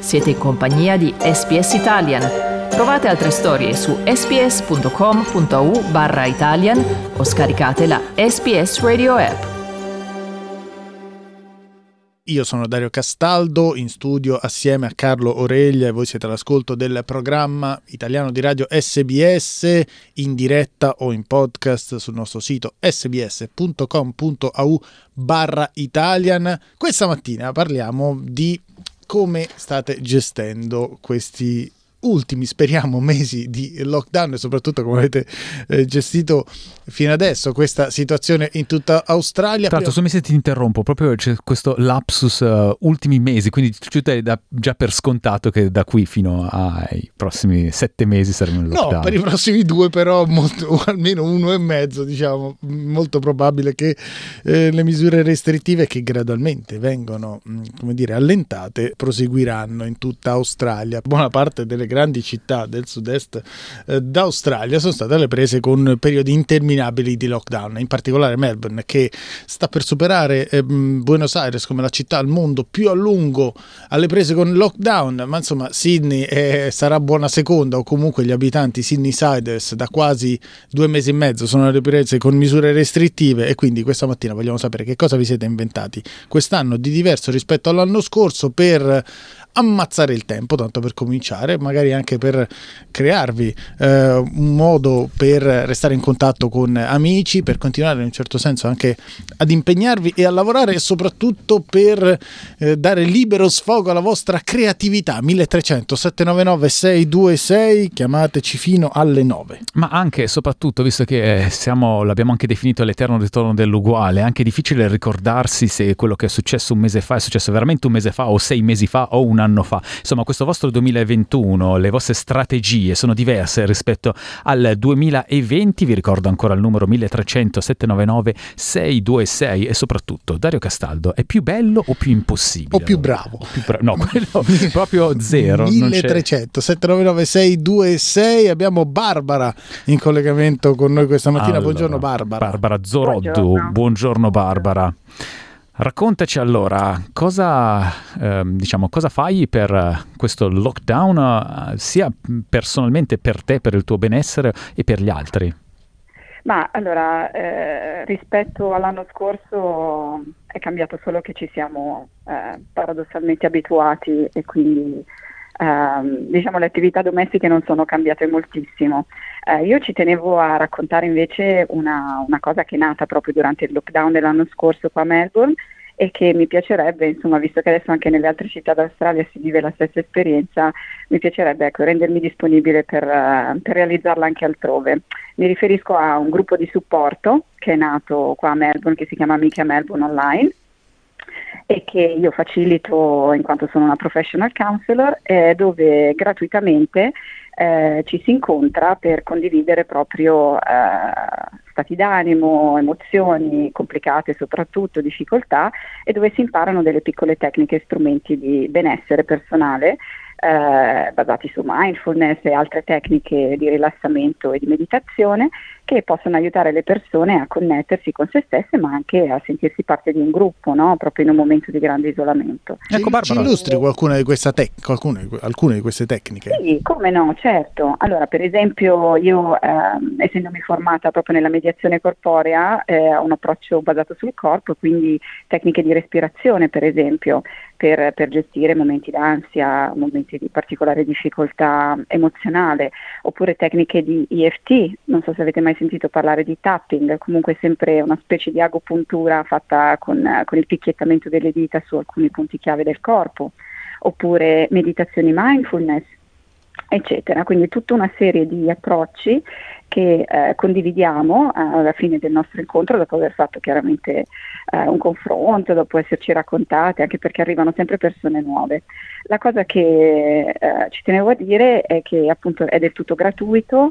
Siete in compagnia di SBS Italian. Trovate altre storie su sbs.com.au/Italian o scaricate la SBS Radio app. Io sono Dario Castaldo, in studio assieme a Carlo Oreglia e voi siete all'ascolto del programma italiano di radio SBS in diretta o in podcast sul nostro sito sbs.com.au/Italian. Questa mattina parliamo di come state gestendo questi ultimi, speriamo, mesi di lockdown e soprattutto come avete gestito fino adesso questa situazione in tutta Australia. Tra l'altro, se ti interrompo, proprio c'è questo lapsus ultimi mesi, quindi tu dai già per scontato che da qui fino ai prossimi 7 mesi saremo in lockdown. No, per i prossimi 2 però molto, almeno 1,5, diciamo, molto probabile che le misure restrittive che gradualmente vengono, come dire, allentate, proseguiranno in tutta Australia. Buona parte delle grandi città del sud-est d'Australia sono state alle prese con periodi interminabili di lockdown, in particolare Melbourne, che sta per superare Buenos Aires come la città al mondo più a lungo alle prese con lockdown, ma insomma Sydney sarà buona seconda, o comunque gli abitanti Sydneysiders da quasi 2 mesi e mezzo sono alle prese con misure restrittive, e quindi questa mattina vogliamo sapere che cosa vi siete inventati quest'anno di diverso rispetto all'anno scorso per ammazzare il tempo, tanto per cominciare, magari anche per crearvi un modo per restare in contatto con amici, per continuare in un certo senso anche ad impegnarvi e a lavorare, e soprattutto per dare libero sfogo alla vostra creatività. 1300 799 626, chiamateci fino alle 9. Ma anche e soprattutto, visto che l'abbiamo anche definito l'eterno ritorno dell'uguale, è anche difficile ricordarsi se quello che è successo un mese fa è successo veramente un mese fa o 6 mesi fa o un anno fa. Insomma, questo vostro 2021, le vostre strategie sono diverse rispetto al 2020. Vi ricordo ancora il numero 1300 799 626, e soprattutto, Dario Castaldo, è più bello o più impossibile? O più bravo? No, quello proprio zero. 1300 799 626. Abbiamo Barbara in collegamento con noi questa mattina. Allora, buongiorno Barbara. Barbara Zoroddu, buongiorno Barbara. Raccontaci allora cosa fai per questo lockdown, sia personalmente per te, per il tuo benessere e per gli altri. Ma allora, rispetto all'anno scorso è cambiato solo che ci siamo paradossalmente abituati, e quindi le attività domestiche non sono cambiate moltissimo. Io ci tenevo a raccontare invece una cosa che è nata proprio durante il lockdown dell'anno scorso qua a Melbourne, e che mi piacerebbe, insomma, visto che adesso anche nelle altre città d'Australia si vive la stessa esperienza, mi piacerebbe rendermi disponibile per realizzarla anche altrove. Mi riferisco a un gruppo di supporto che è nato qua a Melbourne, che si chiama Amiche a Melbourne Online, e che io facilito in quanto sono una professional counselor, dove gratuitamente ci si incontra per condividere proprio stati d'animo, emozioni complicate, soprattutto difficoltà, e dove si imparano delle piccole tecniche e strumenti di benessere personale basati su mindfulness e altre tecniche di rilassamento e di meditazione, che possono aiutare le persone a connettersi con se stesse, ma anche a sentirsi parte di un gruppo, no? Proprio in un momento di grande isolamento. Ecco, Barbara, ci illustri alcune di queste tecniche? Sì, come no, certo. Allora, per esempio, io essendomi formata proprio nella mediazione corporea, ho un approccio basato sul corpo, quindi tecniche di respirazione, per esempio, per gestire momenti d'ansia, momenti di particolare difficoltà emozionale, oppure tecniche di EFT, non so se avete mai sentito parlare di tapping, comunque sempre una specie di agopuntura fatta con il picchiettamento delle dita su alcuni punti chiave del corpo, oppure meditazioni mindfulness, eccetera. Quindi tutta una serie di approcci che condividiamo alla fine del nostro incontro, dopo aver fatto chiaramente un confronto, dopo esserci raccontate, anche perché arrivano sempre persone nuove. La cosa che ci tenevo a dire è che appunto è del tutto gratuito,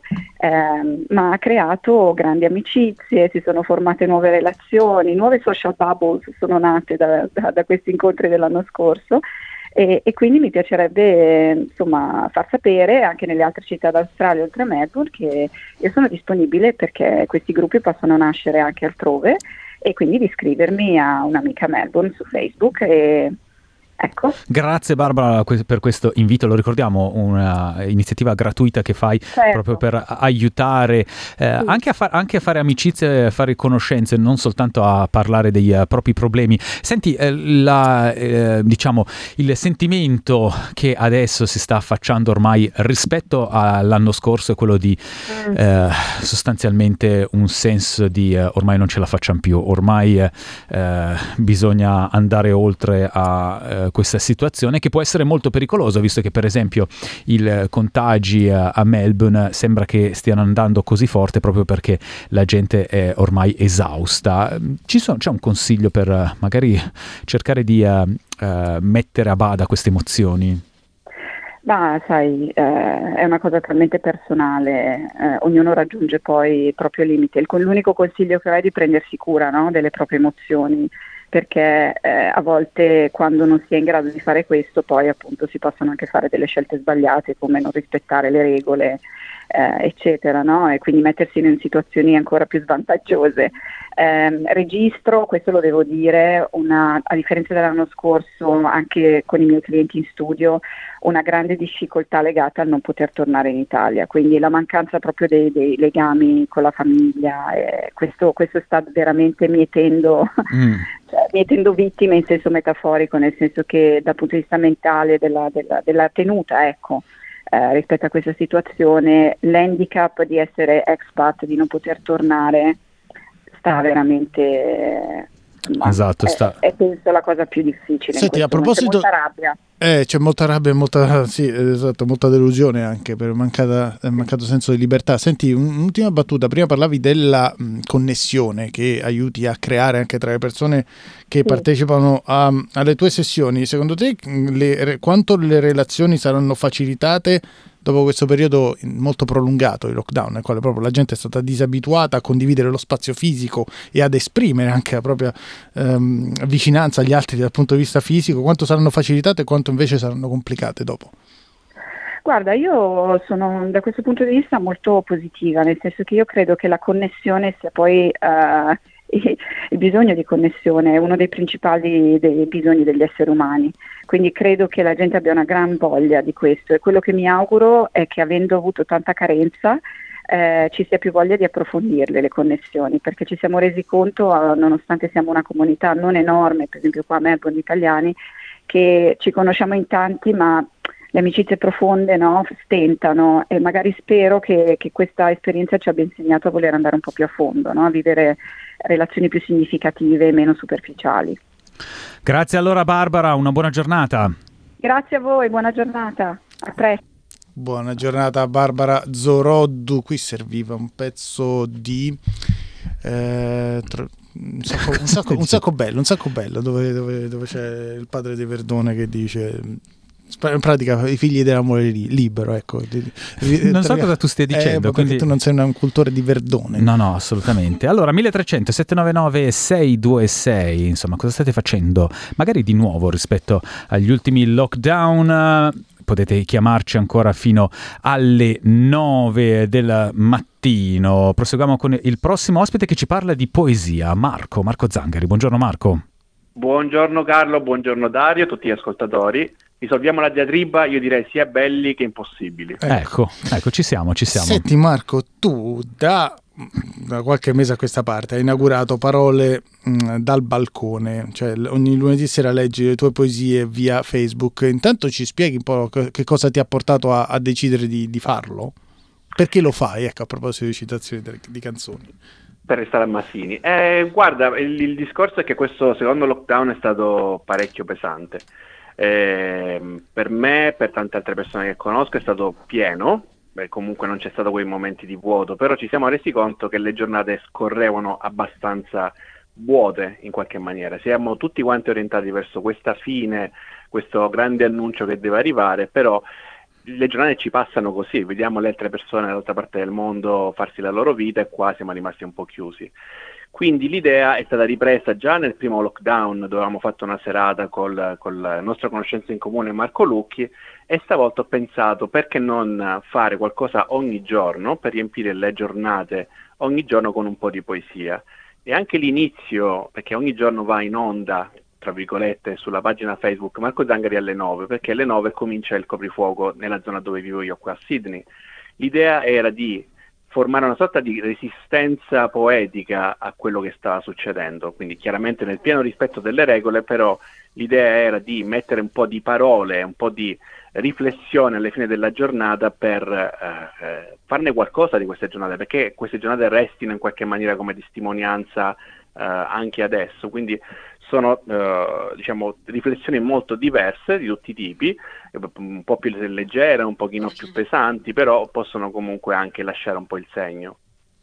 ma ha creato grandi amicizie, si sono formate nuove relazioni, nuove social bubbles sono nate da questi incontri dell'anno scorso. E quindi mi piacerebbe insomma far sapere anche nelle altre città d'Australia oltre a Melbourne che io sono disponibile, perché questi gruppi possono nascere anche altrove, e quindi di iscrivermi a un'amica Melbourne su Facebook e Ecco. Grazie Barbara per questo invito, lo ricordiamo, una iniziativa gratuita che fai proprio per aiutare anche a fare amicizie, a fare conoscenze, non soltanto a parlare dei propri problemi. Senti, diciamo il sentimento che adesso si sta affacciando ormai rispetto all'anno scorso è quello di sostanzialmente un senso di ormai non ce la facciamo più, ormai bisogna andare oltre a questa situazione che può essere molto pericolosa, visto che per esempio i contagi a Melbourne sembra che stiano andando così forte proprio perché la gente è ormai esausta. C'è un consiglio per magari cercare di mettere a bada queste emozioni? Ma sai, è una cosa talmente personale, ognuno raggiunge poi il proprio limite. L'unico consiglio che ho è di prendersi cura, no, delle proprie emozioni, perché a volte quando non si è in grado di fare questo poi appunto si possono anche fare delle scelte sbagliate come non rispettare le regole eccetera, no? E quindi mettersi in situazioni ancora più svantaggiose. Registro, questo lo devo dire, a differenza dell'anno scorso anche con i miei clienti in studio, una grande difficoltà legata al non poter tornare in Italia, quindi la mancanza proprio dei legami con la famiglia, questo sta veramente mietendo vittime in senso metaforico, nel senso che dal punto di vista mentale della tenuta, ecco, rispetto a questa situazione, l'handicap di essere expat, di non poter tornare, sta veramente esatto, è penso la cosa più difficile. Senti, a proposito, c'è molta rabbia. C'è molta rabbia e molta delusione anche per mancato senso di libertà. Senti, un'ultima battuta, prima parlavi della connessione che aiuti a creare anche tra le persone che partecipano alle tue sessioni. Secondo te quanto le relazioni saranno facilitate dopo questo periodo molto prolungato di lockdown, nel quale proprio la gente è stata disabituata a condividere lo spazio fisico e ad esprimere anche la propria vicinanza agli altri dal punto di vista fisico? Quanto saranno facilitate e quanto invece saranno complicate dopo? Guarda, io sono da questo punto di vista molto positiva, nel senso che io credo che la connessione sia poi il bisogno di connessione è uno dei principali dei bisogni degli esseri umani, quindi credo che la gente abbia una gran voglia di questo, e quello che mi auguro è che, avendo avuto tanta carenza, ci sia più voglia di approfondirle le connessioni, perché ci siamo resi conto, nonostante siamo una comunità non enorme, per esempio qua a Melbourne di italiani, che ci conosciamo in tanti, ma le amicizie profonde, no, stentano, e magari spero che questa esperienza ci abbia insegnato a voler andare un po' più a fondo, no? A vivere relazioni più significative e meno superficiali. Grazie allora Barbara, una buona giornata. Grazie a voi, buona giornata, a presto. Buona giornata Barbara Zoroddu. Qui serviva un pezzo di un sacco bello dove c'è il padre di Verdone che dice, in pratica, i figli dell'amore libero, ecco. Non so cosa tu stia dicendo, perché tu non sei un cultore di Verdone. No, assolutamente. Allora, 1300 799 626, insomma, cosa state facendo? Magari di nuovo rispetto agli ultimi lockdown. Potete chiamarci ancora fino alle 9 del mattino. Proseguiamo con il prossimo ospite che ci parla di poesia, Marco Zangari. Buongiorno Marco. Buongiorno Carlo, buongiorno Dario, tutti gli ascoltatori. Risolviamo la diatriba, io direi sia belli che impossibili. Ecco, ci siamo. Senti Marco, tu da qualche mese a questa parte hai inaugurato Parole dal balcone, cioè ogni lunedì sera leggi le tue poesie via Facebook. Intanto ci spieghi un po' che cosa ti ha portato a decidere di farlo? Perché lo fai, ecco, a proposito di citazioni di canzoni? Per restare a Massini. Guarda, il discorso è che questo secondo lockdown è stato parecchio pesante. Per me, per tante altre persone che conosco, è stato pieno. Comunque non c'è stato quei momenti di vuoto, però ci siamo resi conto che le giornate scorrevano abbastanza vuote in qualche maniera. Siamo tutti quanti orientati verso questa fine, questo grande annuncio che deve arrivare, però le giornate ci passano così, vediamo le altre persone dall'altra parte del mondo farsi la loro vita e qua siamo rimasti un po' chiusi. Quindi l'idea è stata ripresa già nel primo lockdown, dove avevamo fatto una serata con la nostra conoscenza in comune Marco Lucchi, e stavolta ho pensato perché non fare qualcosa ogni giorno per riempire le giornate ogni giorno con un po' di poesia. E anche l'inizio, perché ogni giorno va in onda tra virgolette, sulla pagina Facebook Marco Zangari alle 9, perché alle 9 comincia il coprifuoco nella zona dove vivo io qua a Sydney. L'idea era di formare una sorta di resistenza poetica a quello che stava succedendo, quindi chiaramente nel pieno rispetto delle regole, però l'idea era di mettere un po' di parole, un po' di riflessione alla fine della giornata per farne qualcosa di queste giornate, perché queste giornate restino in qualche maniera come testimonianza anche adesso, quindi sono diciamo riflessioni molto diverse di tutti i tipi, un po' più leggere, un pochino più pesanti, però possono comunque anche lasciare un po' il segno.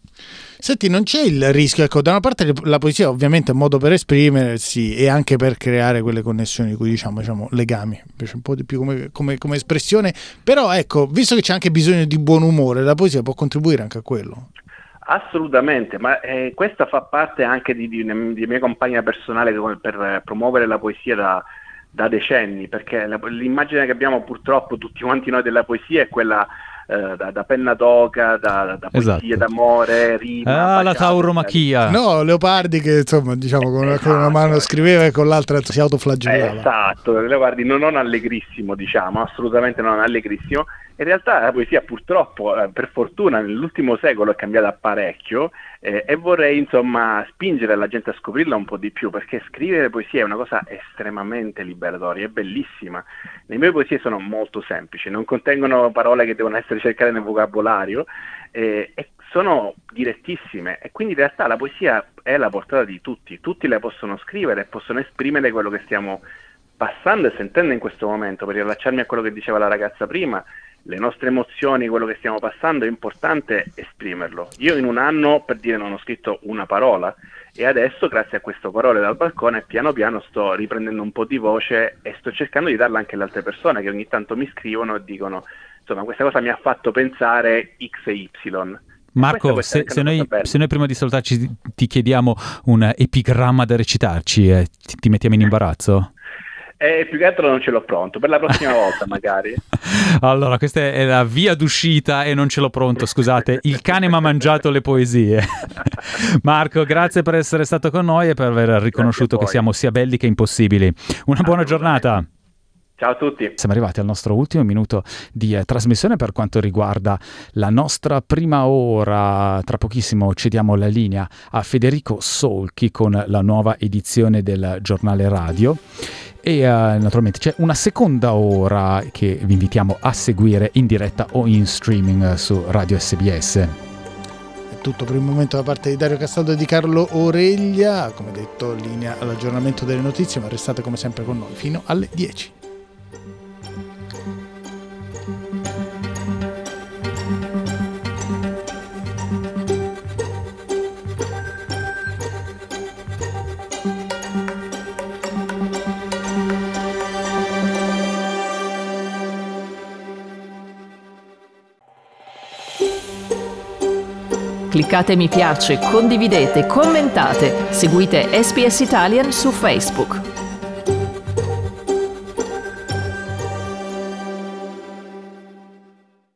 Senti, non c'è il rischio, ecco, da una parte la poesia ovviamente è un modo per esprimersi e anche per creare quelle connessioni di cui diciamo legami, invece un po' di più come espressione, però ecco, visto che c'è anche bisogno di buon umore, la poesia può contribuire anche a quello. Assolutamente, ma questa fa parte anche di mia compagna personale per promuovere la poesia da decenni, perché l'immagine che abbiamo purtroppo tutti quanti noi della poesia è quella da penna d'oca, da poesia, esatto, d'amore, rima, la tauromachia. No, Leopardi che insomma diciamo con una mano scriveva e con l'altra si autoflagellava. Esatto, Leopardi non allegrissimo, diciamo, assolutamente non allegrissimo. In realtà la poesia purtroppo, per fortuna, nell'ultimo secolo è cambiata parecchio e vorrei insomma spingere la gente a scoprirla un po' di più, perché scrivere poesia è una cosa estremamente liberatoria, è bellissima. Le mie poesie sono molto semplici, non contengono parole che devono essere cercate nel vocabolario e sono direttissime, e quindi in realtà la poesia è alla portata di tutti la possono scrivere e possono esprimere quello che stiamo passando e sentendo in questo momento. Per riallacciarmi a quello che diceva la ragazza prima, le nostre emozioni, quello che stiamo passando, è importante esprimerlo. Io in un anno, per dire, non ho scritto una parola, e adesso grazie a questo Parole dal balcone piano piano sto riprendendo un po' di voce e sto cercando di darla anche alle altre persone che ogni tanto mi scrivono e dicono insomma questa cosa mi ha fatto pensare X e Y. Marco, se noi prima di salutarci ti chiediamo un epigramma da recitarci, ti mettiamo in imbarazzo? Più che altro non ce l'ho pronto, per la prossima volta magari. Allora, questa è la via d'uscita e non ce l'ho pronto, scusate. Il cane mi ha mangiato le poesie. Marco, grazie per essere stato con noi e per aver riconosciuto che siamo sia belli che impossibili. Una buona giornata. Ciao a tutti. Siamo arrivati al nostro ultimo minuto di trasmissione per quanto riguarda la nostra prima ora. Tra pochissimo cediamo la linea a Federico Solchi con la nuova edizione del giornale radio. E naturalmente c'è una seconda ora che vi invitiamo a seguire in diretta o in streaming su Radio SBS. È tutto per il momento da parte di Dario Castaldo e di Carlo Oreglia. Come detto, linea all'aggiornamento delle notizie, ma restate come sempre con noi fino alle 10. Cliccate mi piace, condividete, commentate, seguite SBS Italian su Facebook.